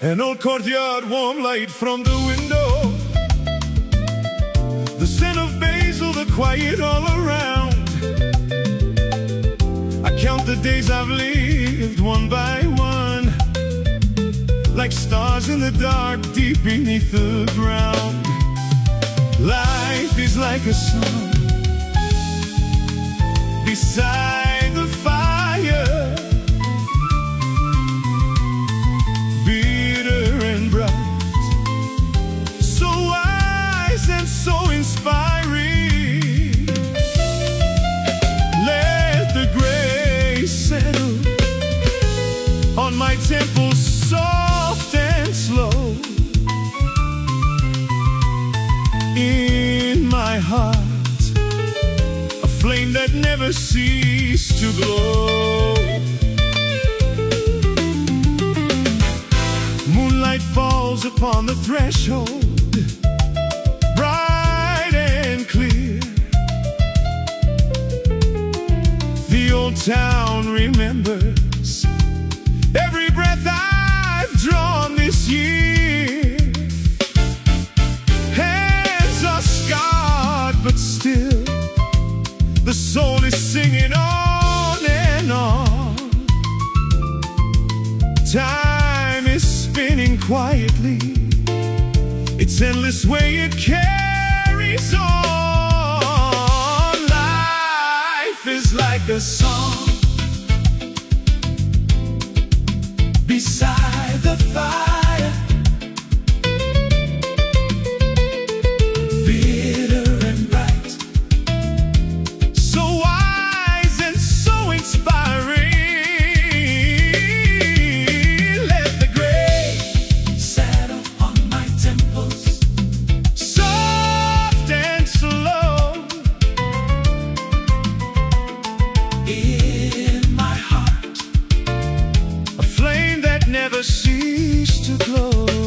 An old courtyard, warm light from the window, the scent of basil, the quiet all around. I count the days I've lived one by one, like stars in the dark deep beneath the ground. Life is like a song beside the fire, bitter and bright, so wise and so inspiring. Let the grace settle on my temples, soft and slow. In my heart, a flame that never ceased to glow. Moonlight falls upon the threshold, bright and clear. The old town remembers every breath I've drawn this year. Hands are scarred, but still the soul is singing on and on. Time is spinning quietly, its endless way it carries on. Life is like a song beside the fire, bitter and bright, so wise and so inspiring. Let the gray settle on my temples, soft and slow. In my heart, a flame that never ceased to glow.